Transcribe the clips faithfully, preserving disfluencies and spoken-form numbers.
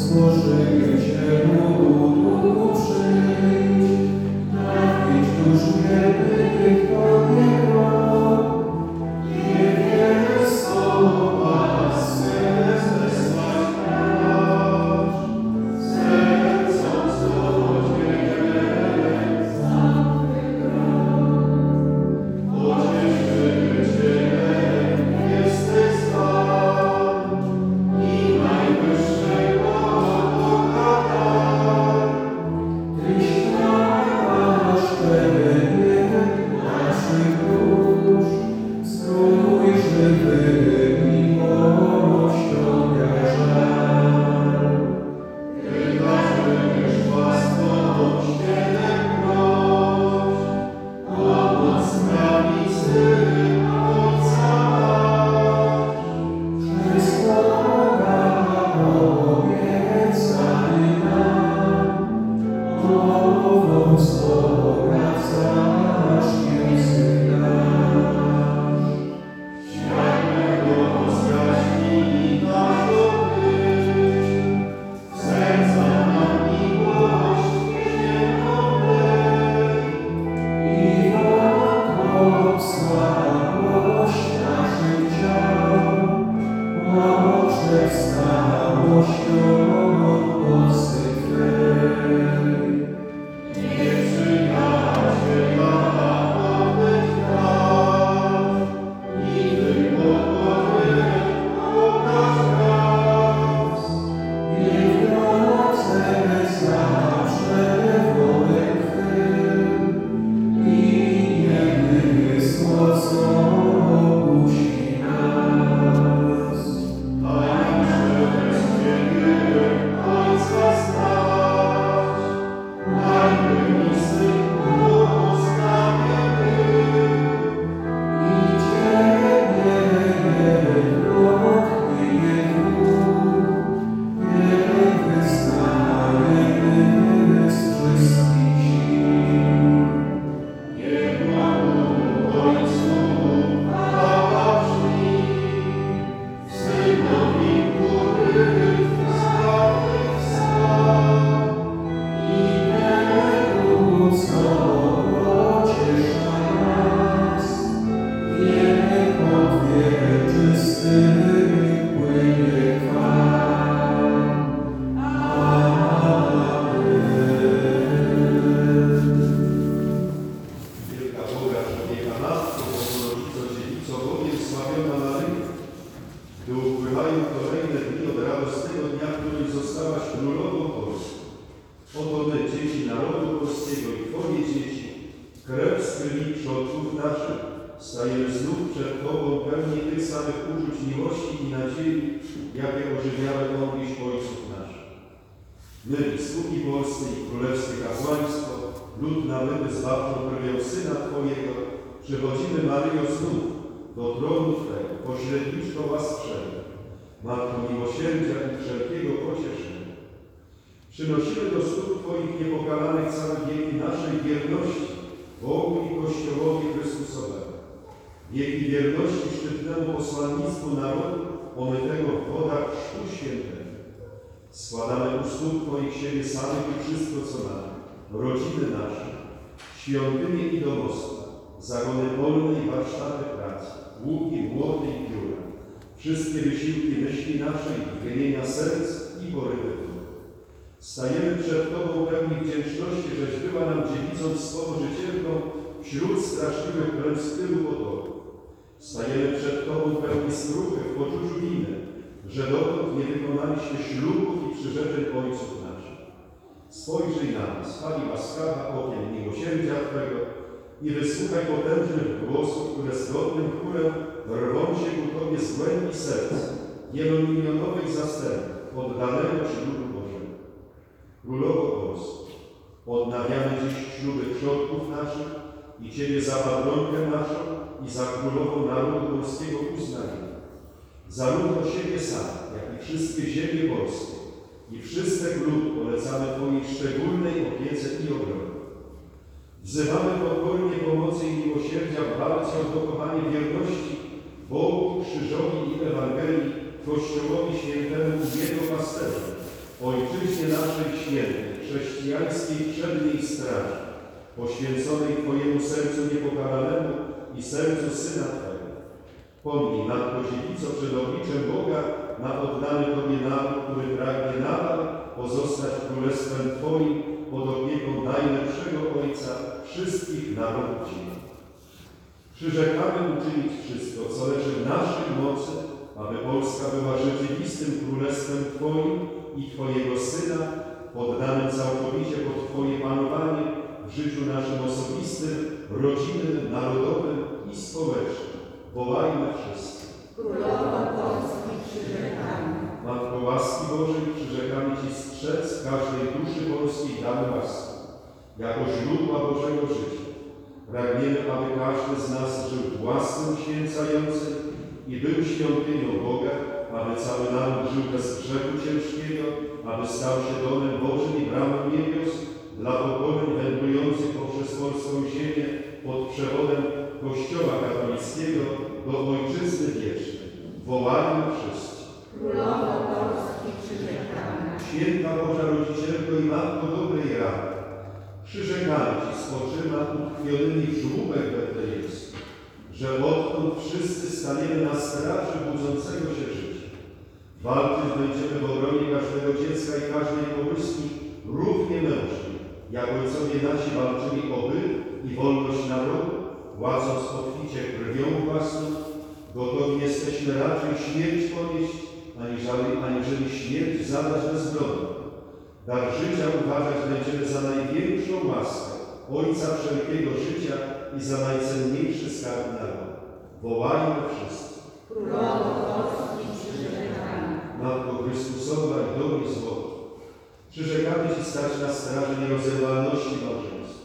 Przynosimy do stóp Twoich niepokalanych całe wieki naszej wierności Bogu i Kościołowi Chrystusowemu. Wieki wierności szczytnemu posłannictwu narodu omytego w wodach Chrztu Świętego. Składamy u stóp Twoich siebie samych i wszystko, co mamy, rodziny nasze, świątynie i domostwa, zagony wolne i warsztaty pracy, łuki, młody i pióra, wszystkie wysiłki myśli naszej, wymienia serc i porywy. Stajemy przed Tobą pełni wdzięczności, żeś była nam dziewicą wspomożycielką wśród straszliwych klęsk tylu potopu. Stajemy przed Tobą pełni skruchy w poczuciu winy, że dotąd nie wykonaliśmy ślubów i przyrzeczeń ojców naszych. Spojrzyj na nas, Pani łaskawa, okiem miłosierdzia Twego i wysłuchaj potężnych głosów, które zgodnym chórem rwą się ku Tobie z głębi serc wielomilionowych zastępów oddanego ślubu Bożego. Królowo Polsko, odnawiamy dziś śluby przodków naszych i Ciebie za patronkę naszą i za królową narodu polskiego uznajemy. Zarówno siebie sam, jak i wszystkie ziemie polskie i wszystek lud polecamy Twojej szczególnej opiece i obronie. Wzywamy pokornie pomocy i miłosierdzia w walce o dochowanie wierności Bogu, Krzyżowi i Ewangelii, Kościołowi Świętemu i Jego pasterzom, Ojczyźnie naszej świętej, chrześcijańskiej przedniej straży, poświęconej Twojemu sercu niepokalanemu i sercu Syna Twego. Pomnij, Matko Dziewico, przed obliczem Boga na oddany Tobie naród, który pragnie nadal pozostać królestwem Twoim pod opieką najlepszego Ojca wszystkich narodów ziemi. Przyrzekamy uczynić wszystko, co leży w naszej mocy, aby Polska była rzeczywistym królestwem Twoim i Twojego Syna, poddanym całkowicie pod Twoje panowanie w życiu naszym osobistym, rodzinnym, narodowym i społecznym. Wołajmy wszyscy. Królowo Polski, przyrzekamy. Matko łaski Bożej, przyrzekamy Ci strzec każdej duszy polskiej damy łaski, jako źródła Bożego życia. Pragniemy, aby każdy z nas żył w łasce uświęcającej i był świątynią Boga, aby cały naród żył bez grzechu ciężkiego, aby stał się domem Bożym i bramą niebios dla pokoleń wędrujących poprzez polską ziemię pod przewodem Kościoła katolickiego do Ojczyzny wiecznej. Wołajmy wszyscy. Królowo Polski, przyrzekamy. Święta Boża Rodzicielko i Matko dobrej rady, przyrzekamy Ci z oczyma utkwionymi w żłóbek betlejemskich, że odtąd wszyscy staniemy na straży budzącego się życia. Walczyć będziemy w obronie każdego dziecka i każdej kołyski równie mężnie, jak ojcowie nasi walczyli o byt i wolność narodu, płacąc obficie krwią własną. Gotowi jesteśmy raczej śmierć ponieść, aniżeli, aniżeli śmierć zadać bezbronną. Dar życia uważać będziemy za największą łaskę Ojca wszelkiego życia i za najcenniejszy skarb narodu. Wołajmy wszyscy. Królowo Polski, przyrzekamy. Matko Chrystusowa i drogi złoty, przyrzekamy Ci stać na straży nierozerwalności małżeństwa,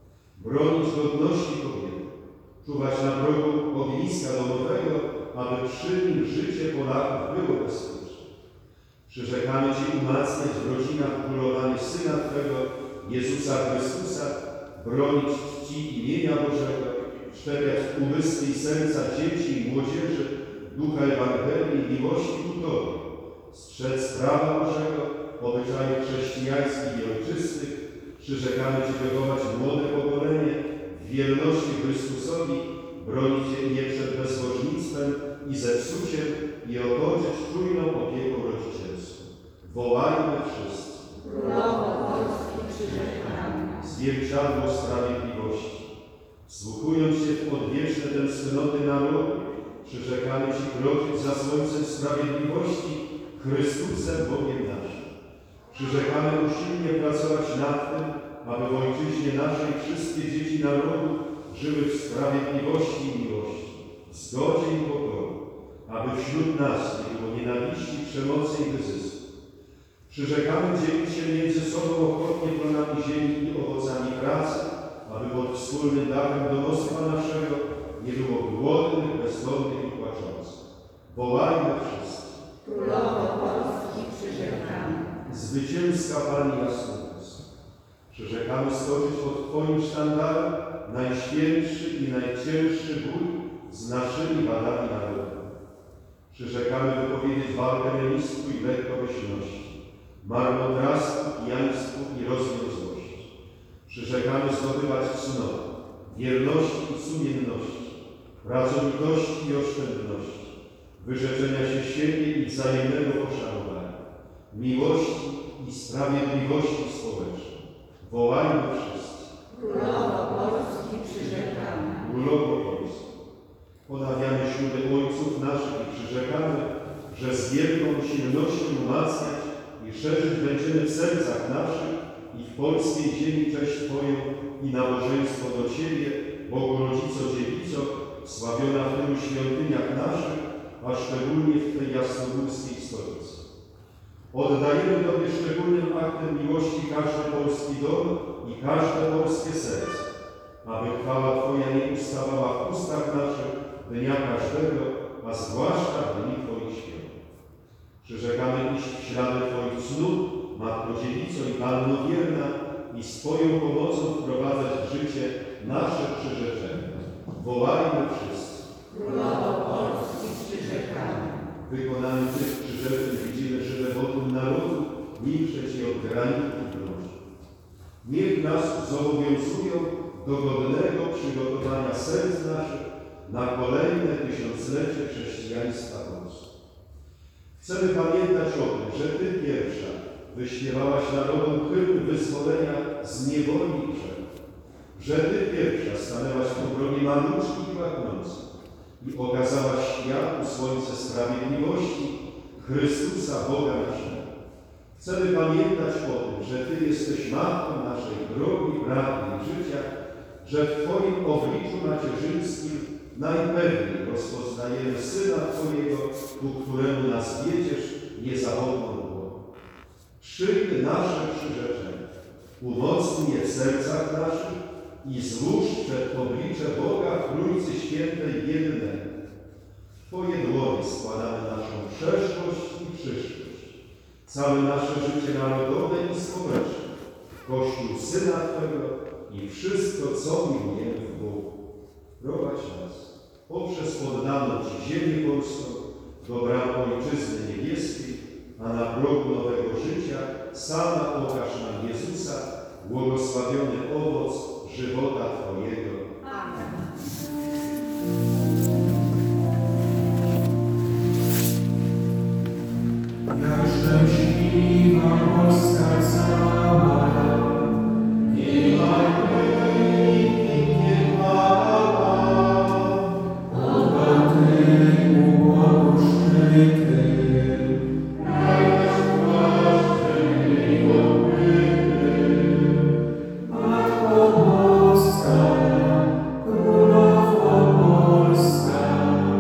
bronić godności kobiety, czuwać na progu ogniska domowego, aby przy nim życie Polaków było bezpieczne. Przyrzekamy Ci umacniać w rodzinach królowanie Syna Twego, Jezusa Chrystusa, bronić czci imienia Bożego, szczepiać umysły i serca dzieci i młodzieży ducha Ewangelii i miłości ku Tobie, strzec prawa Bożego, obyczajów chrześcijańskich i ojczystych. Przyrzekamy Ci wychować młode pokolenie w wierności Chrystusowi, bronić je przed bezbożnictwem i zepsuciem i otoczyć czujną opieką rodzicielską. Wołajmy wszyscy. Królowo Polski, przyrzekamy. Zwierciadło sprawiedliwości. Wsłuchując się w odwieczne tęsknoty narodu, przyrzekamy Ci kroczyć za słońcem sprawiedliwości, Chrystusem Bogiem naszym. Przyrzekamy usilnie pracować nad tym, aby w ojczyźnie naszej wszystkie dzieci narodu żyły w sprawiedliwości i miłości, w zgodzie i pokoju, aby wśród nas nie było nienawiści, przemocy i wyzysku. Przyrzekamy dzielić się między sobą ochotnie plonami ziemi i owocami pracy, aby pod wspólnym dachem domostwa naszego nie było głodnych, bezdomnych i płaczących. Wołajmy wszyscy. Królowo Polski, przyrzekamy. Zwycięska Pani Jasnowska, przyrzekamy stoczyć pod Twoim sztandarem najświętszy i najcięższy bój z naszymi wadami narodowymi. Przyrzekamy wypowiedzieć walkę lenistwu i lekkomyślności, marnotrawstwu, pijaństwu i rozwiązłości. Przyrzekamy zdobywać cnotę, wierności i sumienności, pracowitości i oszczędności, wyrzeczenia się siebie i wzajemnego poszanowania, miłości i sprawiedliwości społecznej. Wołajmy wszyscy. Królowo Polski, przyrzekamy. Królowo Polski, ponawiamy śluby ojców naszych i przyrzekamy, że z wielką silnością umacniać i szerzyć będziemy w sercach naszych i w polskiej ziemi cześć Twoją i nabożeństwo do Ciebie, Bogu Rodzico Dziewico, sławiona w tylu świątyniach naszych, a szczególnie w tej jasnogórskiej stolicy. Oddajemy Tobie szczególnym aktem miłości każdy polski dom i każde polskie serce, aby chwała Twoja nie ustawała w ustach naszych dnia każdego, a zwłaszcza w dni Twoich świąt. Przyrzekamy iść w ślady Twoich cnót, Matko Dziewico i Panno wierna, i swoją pomocą wprowadzać w życie nasze przyrzeczenia. Wołajmy wszyscy. Królowo Polski, przyrzekamy. Wykonanie tych przyrzeczeń widzimy żywe wotum narodu, milczeć i od graników mrocznych. Niech nas zobowiązują do godnego przygotowania serc naszych na kolejne tysiąclecie chrześcijaństwa Polski. Chcemy pamiętać o tym, że Ty pierwsza wyśpiewałaś narodom hymn wyzwolenia z niewoli i grzechu, że Ty pierwsza stanęłaś w obronie maluczki i płaknących i okazałaś światu słońce sprawiedliwości, Chrystusa Boga naszego. Chcemy pamiętać o tym, że Ty jesteś matką naszej drogi, prawdy i życia, że w Twoim obliczu macierzyńskim najpewniej rozpoznajemy Syna Twojego, ku któremu nas wiedziesz niezawodną głową. Przyjmij nasze przyrzeczenie, umocnij je w sercach naszych i złóż przed oblicze Boga w Trójcy Świętej jednej. W Twoje dłonie składamy naszą przeszłość i przyszłość, całe nasze życie narodowe i społeczne, Kościół Syna Twego i wszystko, co miłujemy w Bogu. Prowadź nas poprzez poddaną Ci ziemię polską, do bram Ojczyzny Niebieskiej, a na progu nowego życia sama pokaż nam Jezusa, błogosławiony owoc żywota Twojego. Amen. Jak szczęśliwa Polska cała, Nie ma nie ma bogaty ubłogu szczyty, Matko Boska, Królowo Polska,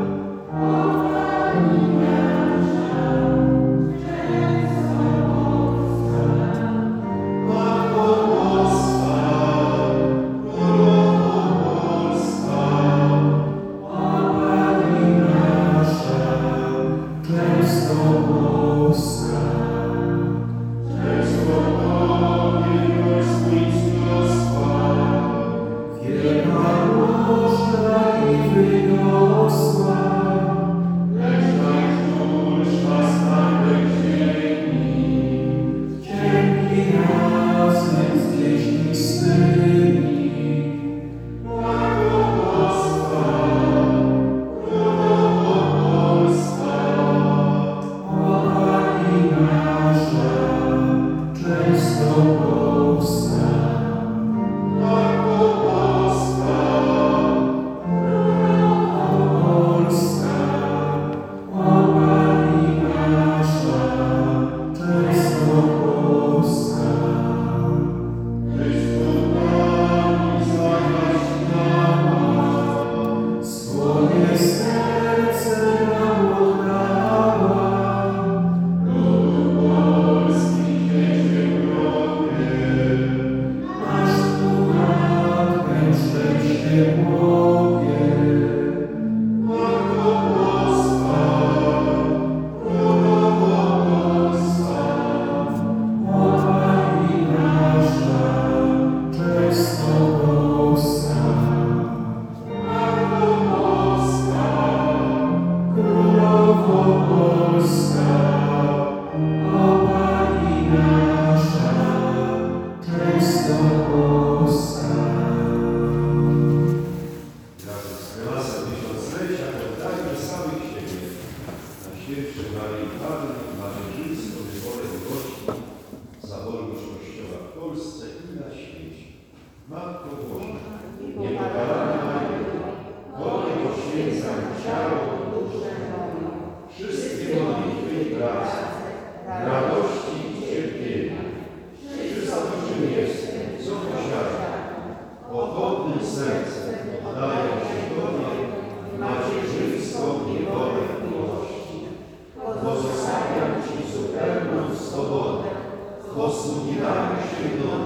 posługiwamy się mną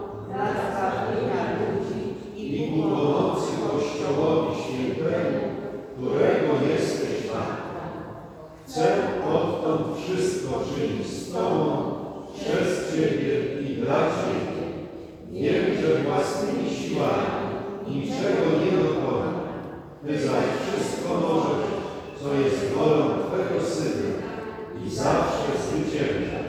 i ku pomocy Kościołowi Świętemu, którego jesteś Matką. Chcę odtąd wszystko czynić z Tobą, przez Ciebie i dla Ciebie. Wiem, że własnymi siłami niczego nie dokonam. Ty zaś wszystko możesz, co jest wolą Twego Syna i zawsze zwyciężasz.